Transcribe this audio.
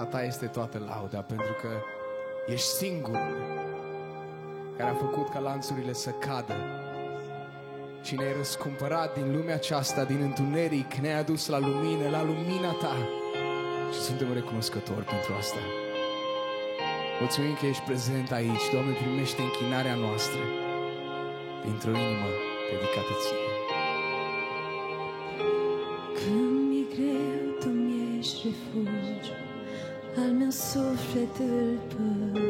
Ta este toată lauda, pentru că ești singurul care a făcut ca lanțurile să cadă și ne-ai răscumpărat din lumea aceasta, din întuneric, ne-ai adus la lumină, la lumina Ta și suntem recunoscători pentru asta. Mulțumim că ești prezent aici. Doamne, primește închinarea noastră dintr-o inimă dedicată Ție. Când mi-e greu, Tu mi-ești refugiu, al meu suflet îl păzești.